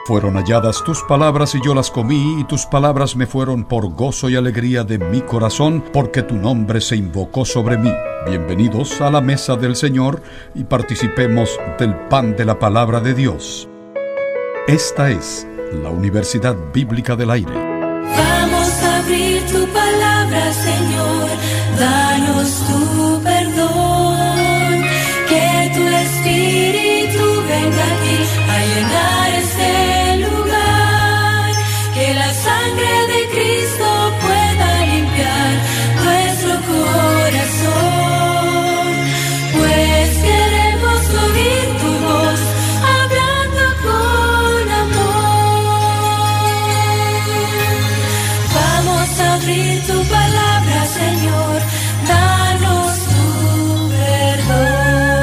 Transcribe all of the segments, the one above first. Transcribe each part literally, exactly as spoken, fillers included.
Fueron halladas tus palabras y yo las comí, y tus palabras me fueron por gozo y alegría de mi corazón, porque tu nombre se invocó sobre mí. Bienvenidos a la mesa del Señor y participemos del pan de la palabra de Dios. Esta es la Universidad Bíblica del Aire. Vamos a abrir tu palabra, Señor, danos tu perdón, que tu Espíritu venga aquí a llenar este lugar, que la sangre de Cristo pueda limpiar nuestro corazón, pues queremos oír tu voz hablando con amor. Vamos a abrir tu palabra, Señor, danos tu perdón.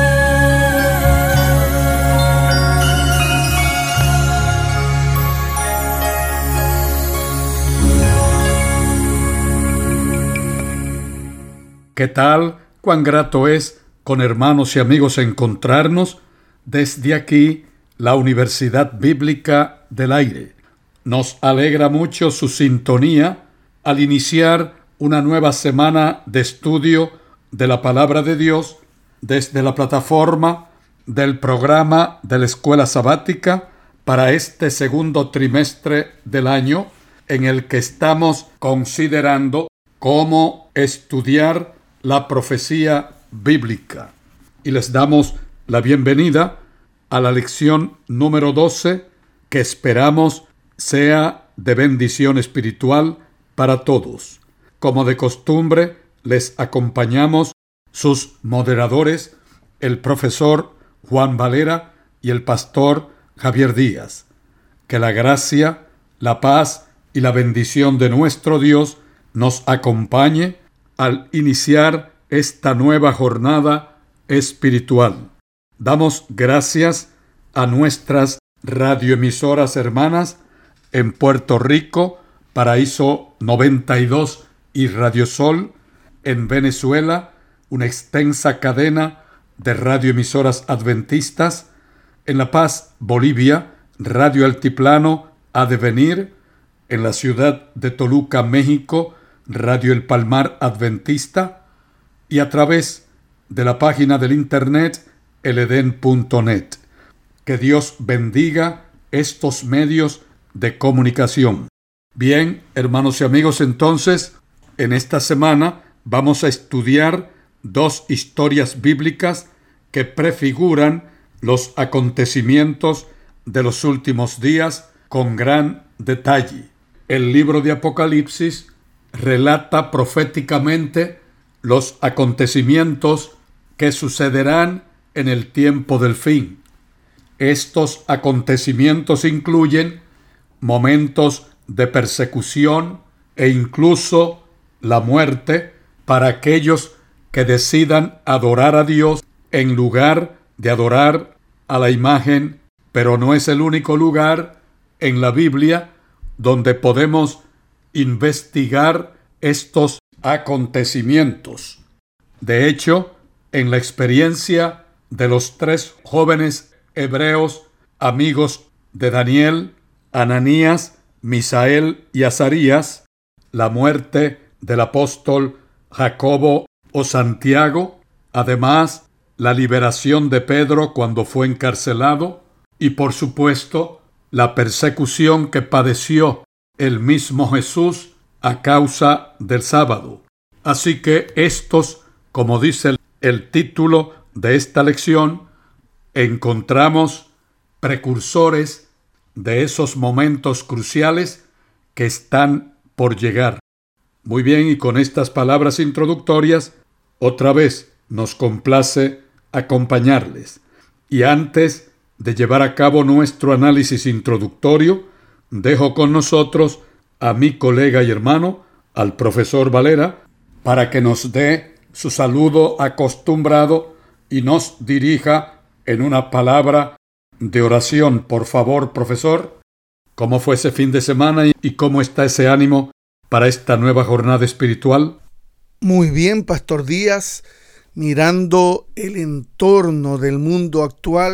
¿Qué tal? Cuán grato es con hermanos y amigos encontrarnos desde aquí, la Universidad Bíblica del Aire. Nos alegra mucho su sintonía al iniciar una nueva semana de estudio de la Palabra de Dios desde la plataforma del programa de la Escuela Sabática para este segundo trimestre del año, en el que estamos considerando cómo estudiar la profecía bíblica. Y les damos la bienvenida a la lección número doce, que esperamos sea de bendición espiritual para todos. Como de costumbre, les acompañamos sus moderadores, el profesor Juan Valera y el pastor Javier Díaz. Que la gracia, la paz y la bendición de nuestro Dios nos acompañe al iniciar esta nueva jornada espiritual. Damos gracias a nuestras radioemisoras hermanas en Puerto Rico, Paraíso noventa y dos y Radio Sol; en Venezuela, una extensa cadena de radioemisoras adventistas; en La Paz, Bolivia, Radio Altiplano Adevenir; en la ciudad de Toluca, México, Radio El Palmar Adventista; y a través de la página del internet el edén punto net. Que Dios bendiga estos medios de comunicación. Bien, hermanos y amigos, entonces, en esta semana vamos a estudiar dos historias bíblicas que prefiguran los acontecimientos de los últimos días con gran detalle. El libro de Apocalipsis relata proféticamente los acontecimientos que sucederán en el tiempo del fin. Estos acontecimientos incluyen momentos de persecución e incluso la muerte para aquellos que decidan adorar a Dios en lugar de adorar a la imagen, pero no es el único lugar en la Biblia donde podemos investigar estos acontecimientos. De hecho, en la experiencia de los tres jóvenes hebreos, amigos de Daniel, Ananías, Misael y Azarías, la muerte del apóstol Jacobo o Santiago, además la liberación de Pedro cuando fue encarcelado, y por supuesto la persecución que padeció el mismo Jesús a causa del sábado. Así que estos, como dice el, el título de esta lección, encontramos precursores de esos momentos cruciales que están por llegar. Muy bien, y con estas palabras introductorias, otra vez nos complace acompañarles. Y antes de llevar a cabo nuestro análisis introductorio, dejo con nosotros a mi colega y hermano, al profesor Valera, para que nos dé su saludo acostumbrado y nos dirija en una palabra de oración. Por favor, profesor, ¿cómo fue ese fin de semana y cómo está ese ánimo para esta nueva jornada espiritual? Muy bien, Pastor Díaz, mirando el entorno del mundo actual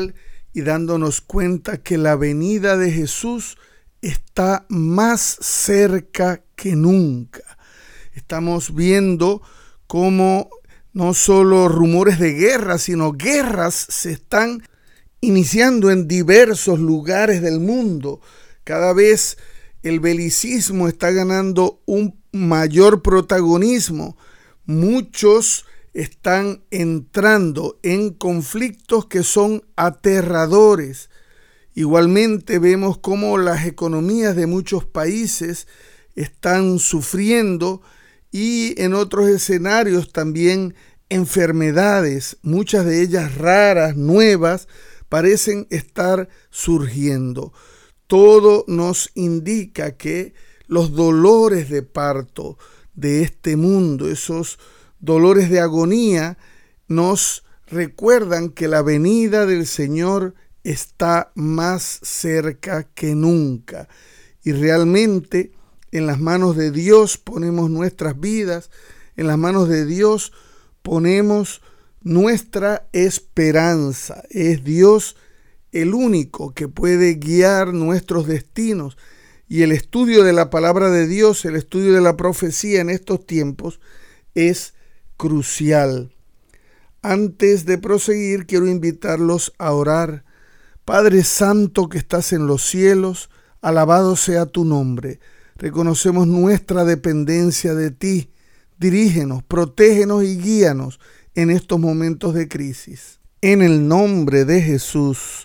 y dándonos cuenta que la venida de Jesús está más cerca que nunca. Estamos viendo cómo no solo rumores de guerra, sino guerras se están iniciando en diversos lugares del mundo. Cada vez el belicismo está ganando un mayor protagonismo. Muchos están entrando en conflictos que son aterradores. Igualmente vemos cómo las economías de muchos países están sufriendo y en otros escenarios también enfermedades, muchas de ellas raras, nuevas, parecen estar surgiendo. Todo nos indica que los dolores de parto de este mundo, esos dolores de agonía, nos recuerdan que la venida del Señor está más cerca que nunca. Y realmente en las manos de Dios ponemos nuestras vidas, en las manos de Dios ponemos nuestra esperanza. Es Dios el único que puede guiar nuestros destinos. Y el estudio de la palabra de Dios, el estudio de la profecía en estos tiempos es crucial. Antes de proseguir, quiero invitarlos a orar. Padre Santo que estás en los cielos, alabado sea tu nombre. Reconocemos nuestra dependencia de ti. Dirígenos, protégenos y guíanos en estos momentos de crisis. En el nombre de Jesús.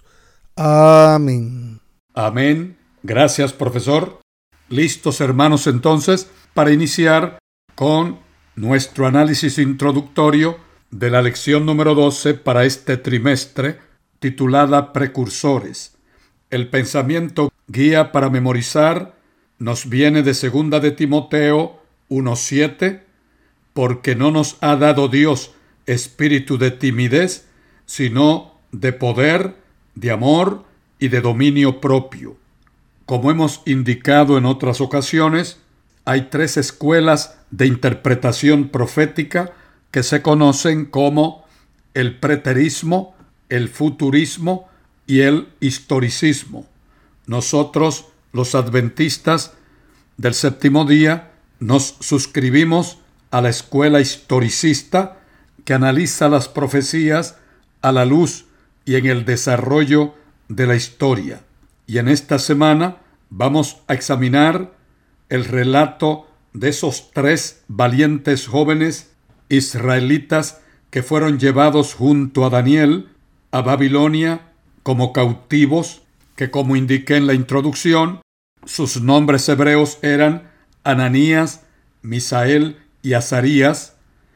Amén. Amén. Gracias, profesor. Listos, hermanos, entonces, para iniciar con nuestro análisis introductorio de la lección número doce para este trimestre, titulada Precursores. El pensamiento guía para memorizar nos viene de segunda de Timoteo uno siete, porque no nos ha dado Dios espíritu de timidez, sino de poder, de amor y de dominio propio. Como hemos indicado en otras ocasiones, hay tres escuelas de interpretación profética que se conocen como el preterismo, el futurismo y el historicismo. Nosotros, los adventistas del séptimo día, nos suscribimos a la escuela historicista que analiza las profecías a la luz y en el desarrollo de la historia. Y en esta semana vamos a examinar el relato de esos tres valientes jóvenes israelitas que fueron llevados junto a Daniel a Babilonia como cautivos, que como indiqué en la introducción, sus nombres hebreos eran Ananías, Misael y Azarías,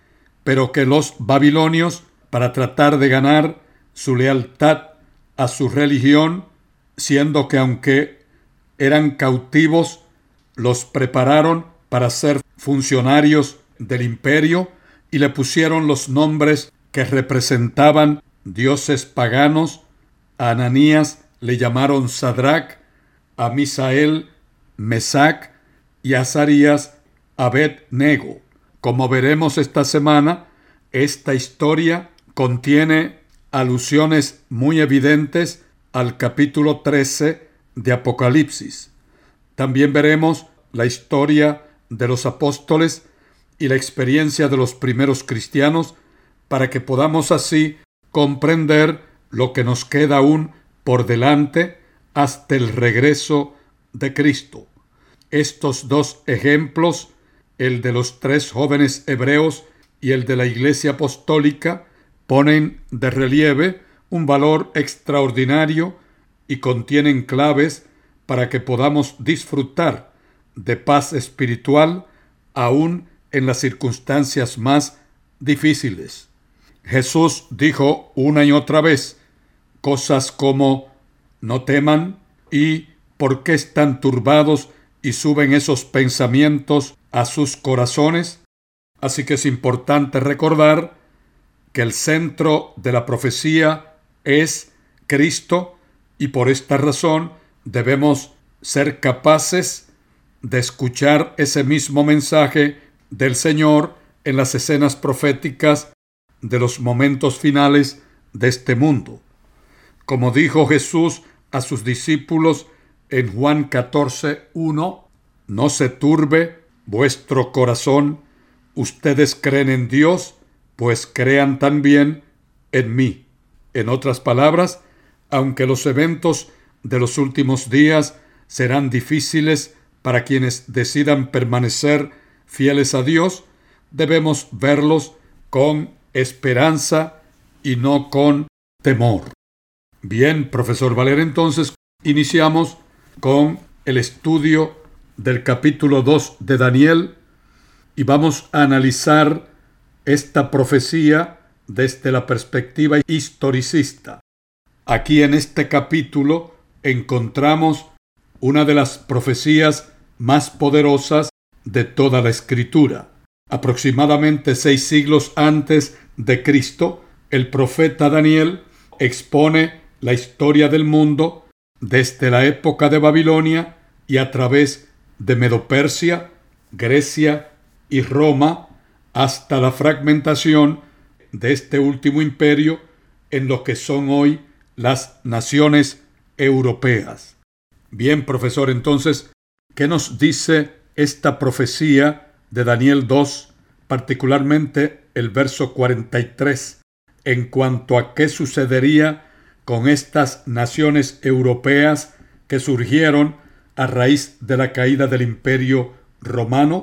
pero que los babilonios, para tratar de ganar su lealtad a su religión, siendo que aunque eran cautivos, los prepararon para ser funcionarios del imperio y le pusieron los nombres que representaban dioses paganos. A Ananías le llamaron Sadrach, a Misael Mesac y a Azarías Abed-nego. Como veremos esta semana, esta historia contiene alusiones muy evidentes al capítulo trece de Apocalipsis. También veremos la historia de los apóstoles y la experiencia de los primeros cristianos para que podamos así comprender lo que nos queda aún por delante hasta el regreso de Cristo. Estos dos ejemplos, el de los tres jóvenes hebreos y el de la Iglesia Apostólica, ponen de relieve un valor extraordinario y contienen claves para que podamos disfrutar de paz espiritual aún en las circunstancias más difíciles. Jesús dijo una y otra vez cosas como no teman y ¿por qué están turbados y suben esos pensamientos a sus corazones? Así que es importante recordar que el centro de la profecía es Cristo y por esta razón debemos ser capaces de escuchar ese mismo mensaje del Señor en las escenas proféticas de los momentos finales de este mundo. Como dijo Jesús a sus discípulos en Juan catorce uno, no se turbe vuestro corazón, ustedes creen en Dios, pues crean también en mí. En otras palabras, aunque los eventos de los últimos días serán difíciles para quienes decidan permanecer fieles a Dios, debemos verlos con esperanza y no con temor. Bien, profesor Valera, entonces iniciamos con el estudio del capítulo dos de Daniel y vamos a analizar esta profecía desde la perspectiva historicista. Aquí en este capítulo encontramos una de las profecías más poderosas de toda la Escritura. Aproximadamente seis siglos antes de Cristo, el profeta Daniel expone la historia del mundo desde la época de Babilonia y a través de Medo-Persia, Grecia y Roma hasta la fragmentación de este último imperio en lo que son hoy las naciones europeas. Bien, profesor, entonces, ¿qué nos dice esta profecía de Daniel dos, particularmente el verso cuarenta y tres, en cuanto a qué sucedería con estas naciones europeas que surgieron a raíz de la caída del Imperio Romano?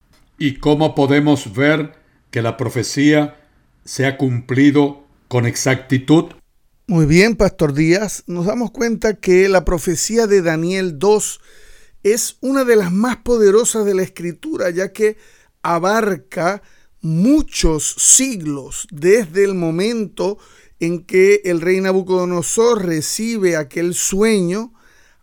¿Y cómo podemos ver que la profecía se ha cumplido con exactitud? Muy bien, Pastor Díaz, nos damos cuenta que la profecía de Daniel dos es una de las más poderosas de la Escritura, ya que abarca muchos siglos desde el momento en que el rey Nabucodonosor recibe aquel sueño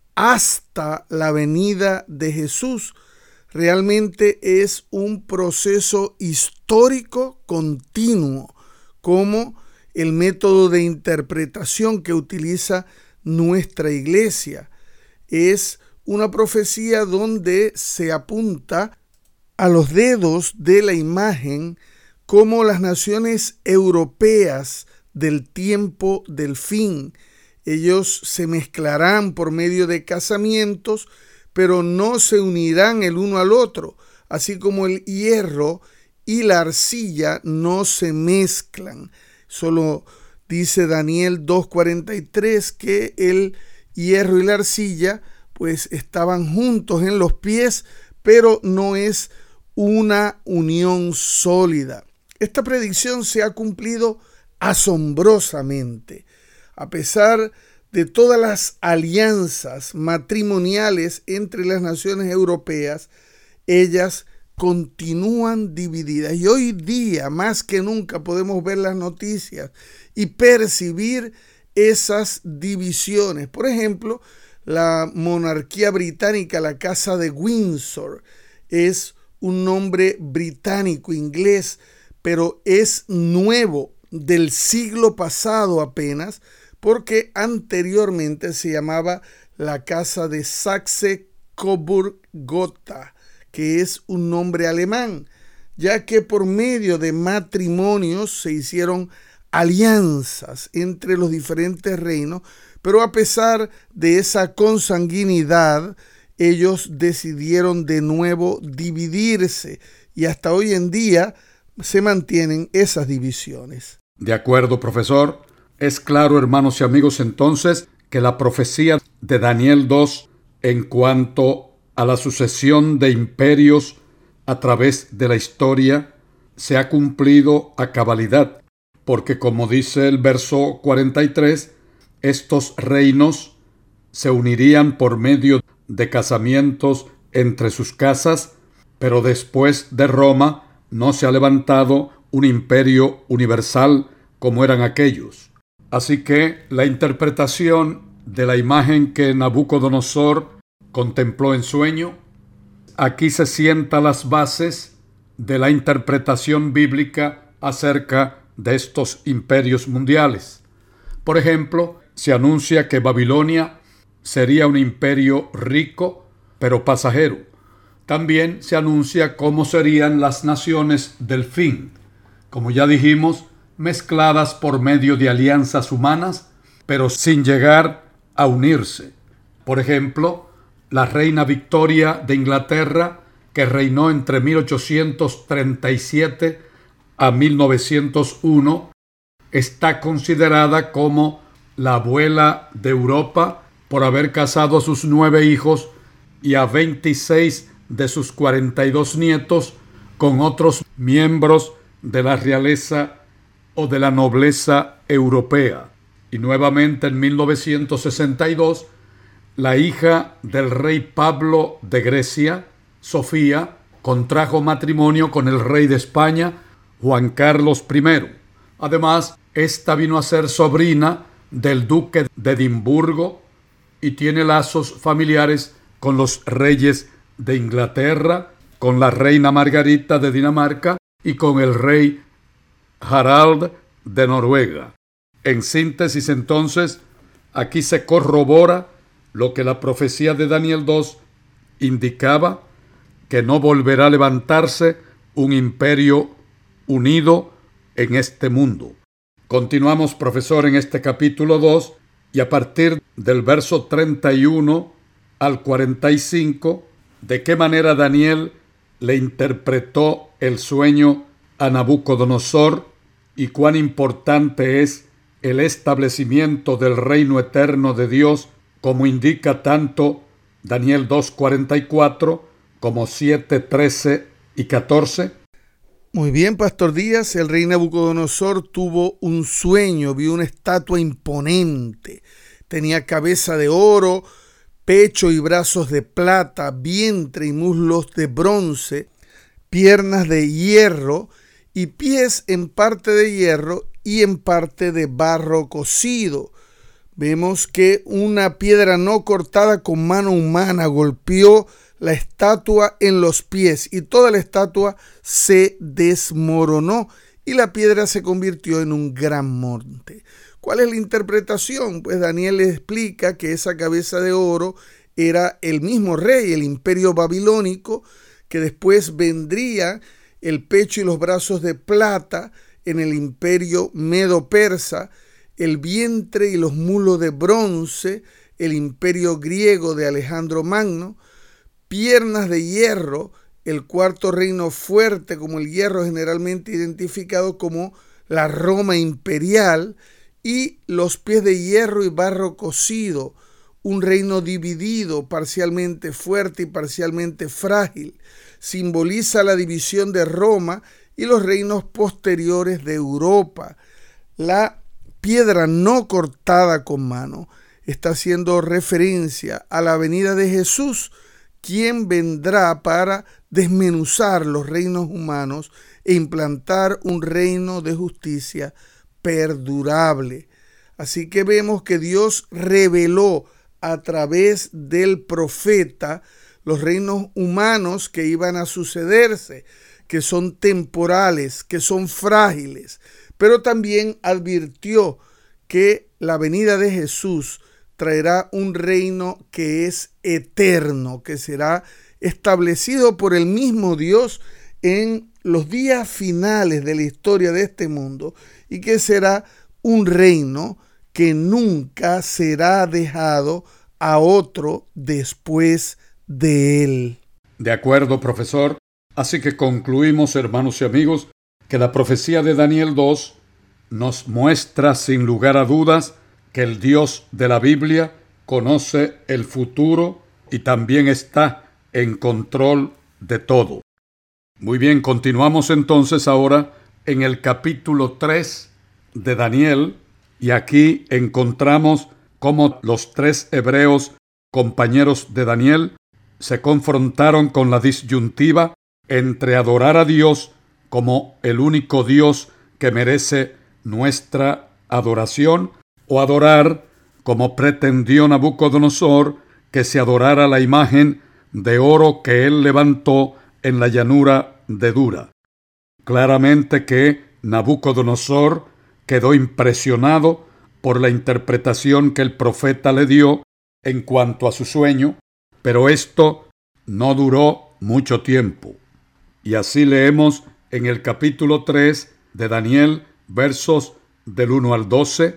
hasta la venida de Jesús. Realmente es un proceso histórico continuo, como el método de interpretación que utiliza nuestra iglesia. Es una profecía donde se apunta a los dedos de la imagen como las naciones europeas del tiempo del fin. Ellos se mezclarán por medio de casamientos, pero no se unirán el uno al otro, así como el hierro y la arcilla no se mezclan. Solo dice Daniel dos cuarenta y tres que el hierro y la arcilla pues estaban juntos en los pies, pero no es una unión sólida. Esta predicción se ha cumplido asombrosamente. A pesar de todas las alianzas matrimoniales entre las naciones europeas, ellas continúan divididas. Y hoy día, más que nunca, podemos ver las noticias y percibir esas divisiones. Por ejemplo, la monarquía británica, la Casa de Windsor, es un nombre británico, inglés, pero es nuevo, del siglo pasado apenas, porque anteriormente se llamaba la Casa de Saxe-Coburg-Gotha, que es un nombre alemán, ya que por medio de matrimonios se hicieron alianzas entre los diferentes reinos, pero a pesar de esa consanguinidad, ellos decidieron de nuevo dividirse y hasta hoy en día se mantienen esas divisiones. De acuerdo, profesor. Es claro, hermanos y amigos, entonces, que la profecía de Daniel dos en cuanto a la sucesión de imperios a través de la historia se ha cumplido a cabalidad, porque como dice el verso cuarenta y tres, estos reinos se unirían por medio de casamientos entre sus casas, pero después de Roma no se ha levantado un imperio universal como eran aquellos. Así que la interpretación de la imagen que Nabucodonosor contempló en sueño, aquí se sientan las bases de la interpretación bíblica acerca de estos imperios mundiales. Por ejemplo, se anuncia que Babilonia sería un imperio rico, pero pasajero. También se anuncia cómo serían las naciones del fin, como ya dijimos, mezcladas por medio de alianzas humanas, pero sin llegar a unirse. Por ejemplo, la reina Victoria de Inglaterra, que reinó entre mil ochocientos treinta y siete a mil novecientos uno, está considerada como la abuela de Europa por haber casado a sus nueve hijos y a veintiséis de sus cuarenta y dos nietos con otros miembros de la realeza o de la nobleza europea. Y nuevamente en mil novecientos sesenta y dos, la hija del rey Pablo de Grecia, Sofía, contrajo matrimonio con el rey de España, Juan Carlos primero. Además, esta vino a ser sobrina del duque de Edimburgo y tiene lazos familiares con los reyes de Inglaterra, con la reina Margarita de Dinamarca y con el rey Harald de Noruega. En síntesis, entonces, aquí se corrobora lo que la profecía de Daniel dos indicaba, que no volverá a levantarse un imperio unido en este mundo. Continuamos, profesor, en este capítulo dos, y a partir del verso treinta y uno al cuarenta y cinco, de qué manera Daniel le interpretó el sueño a Nabucodonosor y cuán importante es el establecimiento del reino eterno de Dios, como indica tanto Daniel dos cuarenta y cuatro como siete trece y catorce. Muy bien, Pastor Díaz. El rey Nabucodonosor tuvo un sueño, vio una estatua imponente. Tenía cabeza de oro, pecho y brazos de plata, vientre y muslos de bronce, piernas de hierro y pies en parte de hierro y en parte de barro cocido. Vemos que una piedra no cortada con mano humana golpeó la estatua en los pies y toda la estatua se desmoronó y la piedra se convirtió en un gran monte. ¿Cuál es la interpretación? Pues Daniel le explica que esa cabeza de oro era el mismo rey, el imperio babilónico, que después vendría el pecho y los brazos de plata en el imperio medo-persa, el vientre y los mulos de bronce, el imperio griego de Alejandro Magno, piernas de hierro, el cuarto reino fuerte, como el hierro generalmente identificado como la Roma imperial, y los pies de hierro y barro cocido, un reino dividido, parcialmente fuerte y parcialmente frágil. Simboliza la división de Roma y los reinos posteriores de Europa. La piedra no cortada con mano está haciendo referencia a la venida de Jesús, quien vendrá para desmenuzar los reinos humanos e implantar un reino de justicia perdurable. Así que vemos que Dios reveló a través del profeta los reinos humanos que iban a sucederse, que son temporales, que son frágiles, pero también advirtió que la venida de Jesús traerá un reino que es eterno, que será establecido por el mismo Dios en los días finales de la historia de este mundo y que será un reino que nunca será dejado a otro después de él. De acuerdo, profesor. Así que concluimos, hermanos y amigos, que la profecía de Daniel dos nos muestra sin lugar a dudas que el Dios de la Biblia conoce el futuro y también está en control de todo. Muy bien, continuamos entonces ahora en el capítulo tres de Daniel, y aquí encontramos cómo los tres hebreos compañeros de Daniel se confrontaron con la disyuntiva entre adorar a Dios como el único Dios que merece nuestra adoración o adorar, como pretendió Nabucodonosor, que se adorara la imagen de oro que él levantó en la llanura de Dura. Claramente que Nabucodonosor quedó impresionado por la interpretación que el profeta le dio en cuanto a su sueño, pero esto no duró mucho tiempo. Y así leemos en el capítulo tres de Daniel, versos del uno al doce,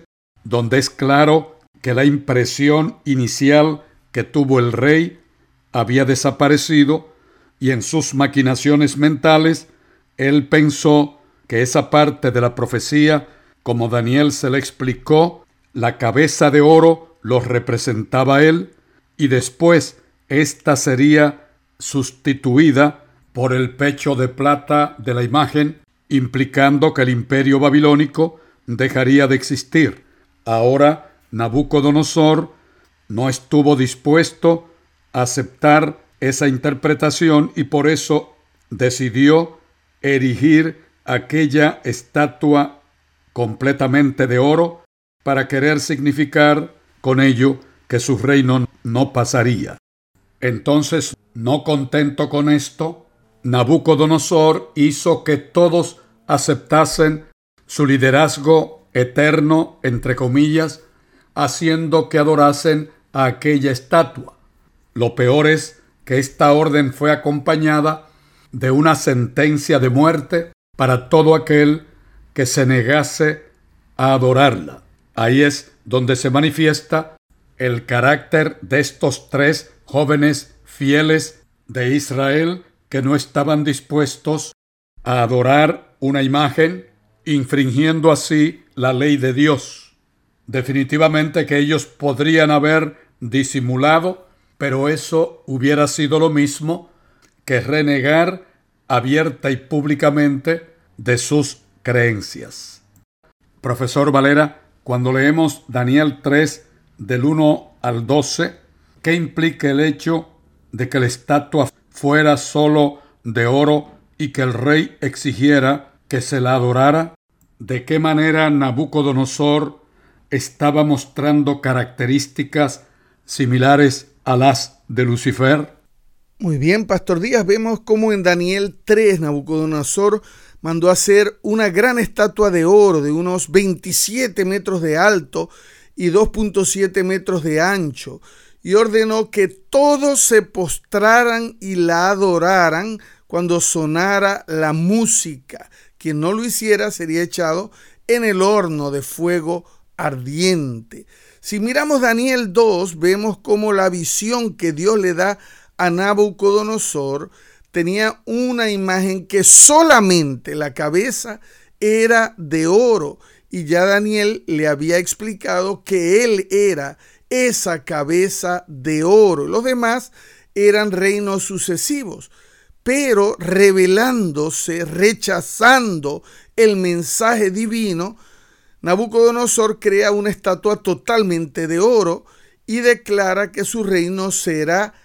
donde es claro que la impresión inicial que tuvo el rey había desaparecido y en sus maquinaciones mentales él pensó que esa parte de la profecía, como Daniel se le explicó, la cabeza de oro lo representaba él y después ésta sería sustituida por el pecho de plata de la imagen, implicando que el imperio babilónico dejaría de existir. Ahora Nabucodonosor no estuvo dispuesto a aceptar esa interpretación y por eso decidió erigir aquella estatua completamente de oro para querer significar con ello que su reino no pasaría. Entonces, no contento con esto, Nabucodonosor hizo que todos aceptasen su liderazgo eterno, entre comillas, haciendo que adorasen a aquella estatua. Lo peor es que esta orden fue acompañada de una sentencia de muerte para todo aquel que se negase a adorarla. Ahí es donde se manifiesta el carácter de estos tres jóvenes fieles de Israel que no estaban dispuestos a adorar una imagen, infringiendo así la ley de Dios. Definitivamente que ellos podrían haber disimulado, pero eso hubiera sido lo mismo que renegar abierta y públicamente de sus creencias. Profesor Valera, cuando leemos Daniel tres del uno al doce, ¿qué implica el hecho de que la estatua fuera solo de oro y que el rey exigiera que se la adorara? ¿De qué manera Nabucodonosor estaba mostrando características similares a las de Lucifer? Muy bien, Pastor Díaz, vemos cómo en Daniel tres Nabucodonosor mandó hacer una gran estatua de oro de unos veintisiete metros de alto y dos punto siete metros de ancho, y ordenó que todos se postraran y la adoraran cuando sonara la música. Quien no lo hiciera sería echado en el horno de fuego ardiente. Si miramos Daniel dos, vemos cómo la visión que Dios le da a Nabucodonosor tenía una imagen que solamente la cabeza era de oro, y ya Daniel le había explicado que él era esa cabeza de oro. Los demás eran reinos sucesivos, pero rebelándose, rechazando el mensaje divino, Nabucodonosor crea una estatua totalmente de oro y declara que su reino será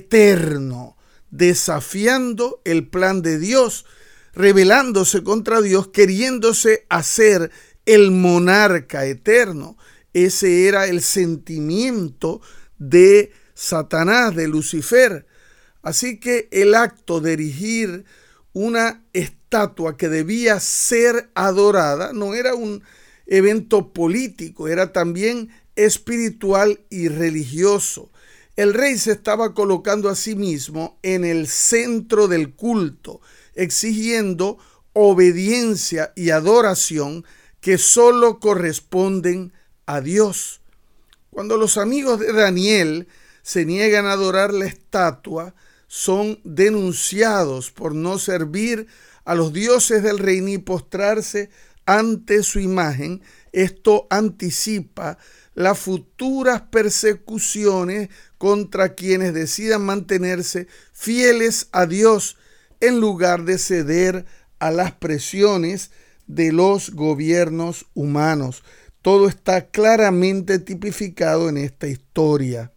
eterno, desafiando el plan de Dios, rebelándose contra Dios, queriéndose hacer el monarca eterno. Ese era el sentimiento de Satanás, de Lucifer. Así que el acto de erigir una estatua que debía ser adorada no era un evento político, era también espiritual y religioso. El rey se estaba colocando a sí mismo en el centro del culto, exigiendo obediencia y adoración que solo corresponden a Dios. Cuando los amigos de Daniel se niegan a adorar la estatua, son denunciados por no servir a los dioses del rey ni postrarse ante su imagen. Esto anticipa las futuras persecuciones contra quienes decidan mantenerse fieles a Dios en lugar de ceder a las presiones de los gobiernos humanos. Todo está claramente tipificado en esta historia.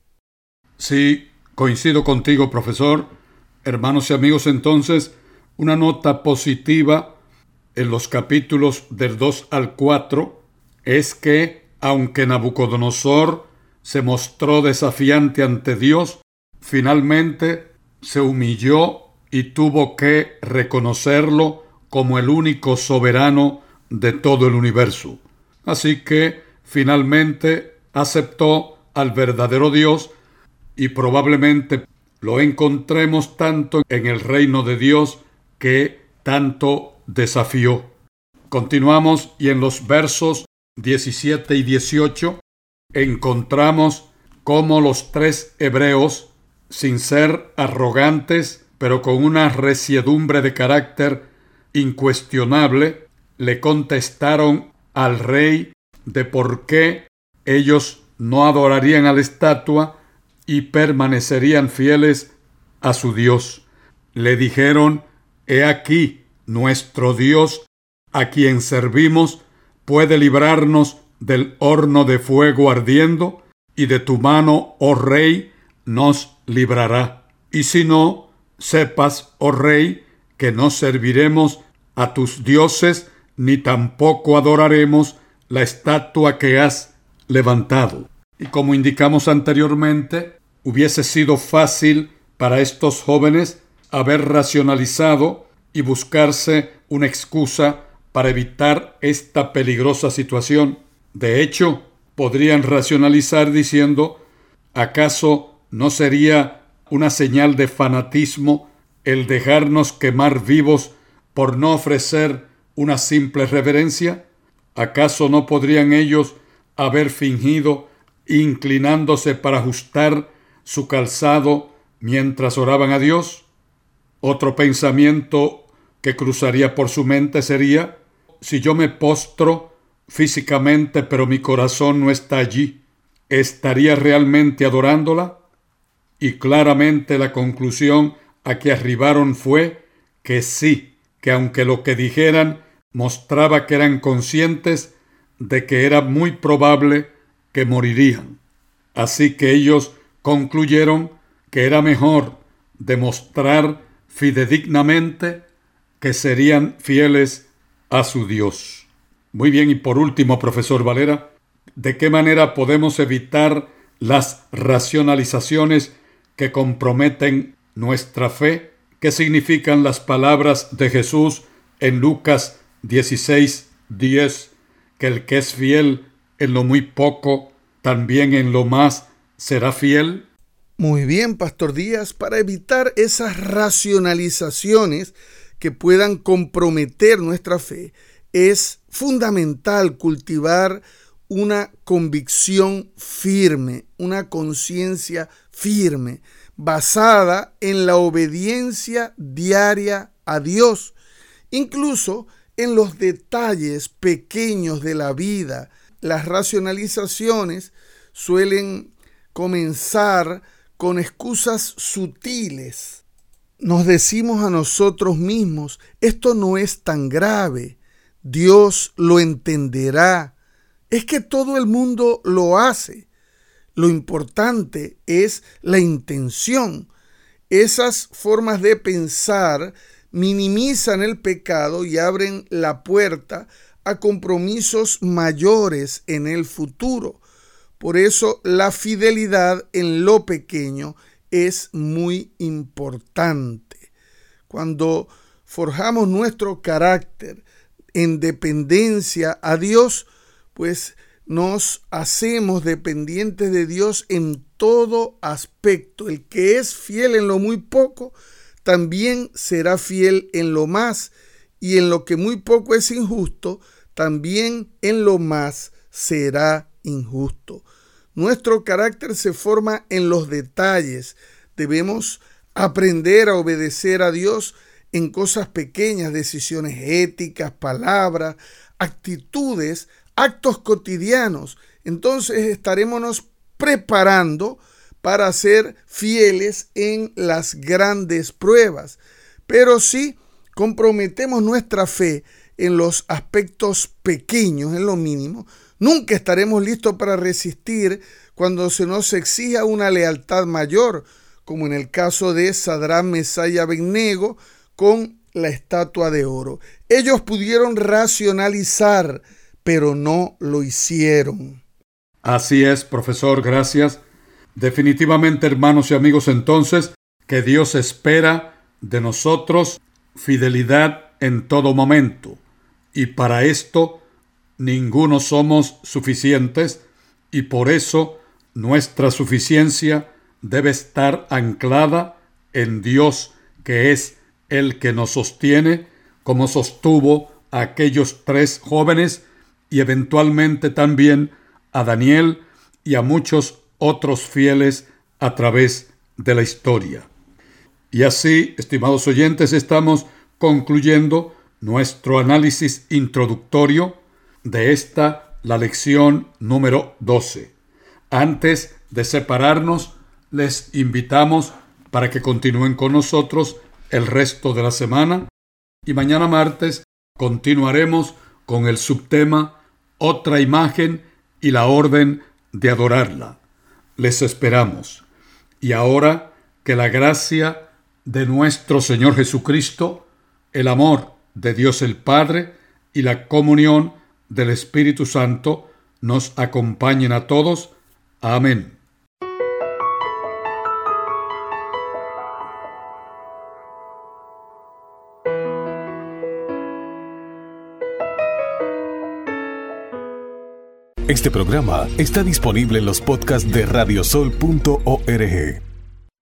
Sí, coincido contigo, profesor. Hermanos y amigos, entonces, una nota positiva en los capítulos del dos al cuatro es que, aunque Nabucodonosor se mostró desafiante ante Dios, finalmente se humilló y tuvo que reconocerlo como el único soberano de todo el universo. Así que finalmente aceptó al verdadero Dios y probablemente lo encontremos tanto en el reino de Dios que tanto desafió. Continuamos y en los versos diecisiete y dieciocho, encontramos cómo los tres hebreos, sin ser arrogantes, pero con una resiedumbre de carácter incuestionable, le contestaron al rey de por qué ellos no adorarían a la estatua y permanecerían fieles a su Dios. Le dijeron: he aquí, nuestro Dios, a quien servimos, puede librarnos del horno de fuego ardiendo, y de tu mano, oh rey, nos librará. Y si no, sepas, oh rey, que no serviremos a tus dioses, ni tampoco adoraremos la estatua que has levantado. Y como indicamos anteriormente, hubiese sido fácil para estos jóvenes haber racionalizado y buscarse una excusa para evitar esta peligrosa situación. De hecho, podrían racionalizar diciendo: ¿acaso no sería una señal de fanatismo el dejarnos quemar vivos por no ofrecer una simple reverencia? ¿Acaso no podrían ellos haber fingido inclinándose para ajustar su calzado mientras oraban a Dios? Otro pensamiento que cruzaría por su mente sería: si yo me postro físicamente pero mi corazón no está allí, ¿estaría realmente adorándola? Y claramente la conclusión a que arribaron fue que sí, que aunque lo que dijeran mostraba que eran conscientes de que era muy probable que morirían. Así que ellos concluyeron que era mejor demostrar fidedignamente que serían fieles a su Dios. Muy bien, y por último, profesor Valera, ¿de qué manera podemos evitar las racionalizaciones que comprometen nuestra fe? ¿Qué significan las palabras de Jesús en Lucas dieciséis diez, que el que es fiel en lo muy poco, también en lo más será fiel? Muy bien, Pastor Díaz, para evitar esas racionalizaciones que puedan comprometer nuestra fe, es fundamental cultivar una convicción firme, una conciencia firme, basada en la obediencia diaria a Dios, incluso en los detalles pequeños de la vida. Las racionalizaciones suelen comenzar con excusas sutiles. Nos decimos a nosotros mismos: esto no es tan grave, Dios lo entenderá, es que todo el mundo lo hace. Lo importante es la intención. Esas formas de pensar minimizan el pecado y abren la puerta a compromisos mayores en el futuro. Por eso la fidelidad en lo pequeño es muy importante. Cuando forjamos nuestro carácter en dependencia a Dios, pues nos hacemos dependientes de Dios en todo aspecto. El que es fiel en lo muy poco, también será fiel en lo más, y en lo que muy poco es injusto, también en lo más será injusto. Nuestro carácter se forma en los detalles. Debemos aprender a obedecer a Dios en cosas pequeñas, decisiones éticas, palabras, actitudes, actos cotidianos. Entonces estaremos preparando para ser fieles en las grandes pruebas. Pero si comprometemos nuestra fe en los aspectos pequeños, en lo mínimo, nunca estaremos listos para resistir cuando se nos exija una lealtad mayor, como en el caso de Sadrach, Mesach y Abednego con la estatua de oro. Ellos pudieron racionalizar, pero no lo hicieron. Así es, profesor, gracias. Definitivamente, hermanos y amigos, entonces, que Dios espera de nosotros fidelidad en todo momento. Y para esto, ninguno somos suficientes, y por eso nuestra suficiencia debe estar anclada en Dios, que es el que nos sostiene, como sostuvo a aquellos tres jóvenes, y eventualmente también a Daniel y a muchos otros fieles a través de la historia. Y así, estimados oyentes, estamos concluyendo nuestro análisis introductorio de esta, la lección número doce. Antes de separarnos, les invitamos para que continúen con nosotros el resto de la semana y mañana martes continuaremos con el subtema Otra imagen y la orden de adorarla. Les esperamos. Y ahora que la gracia de nuestro Señor Jesucristo, el amor de Dios el Padre y la comunión del Espíritu Santo nos acompañen a todos. Amén. Este programa está disponible en los podcasts de radiosol punto org.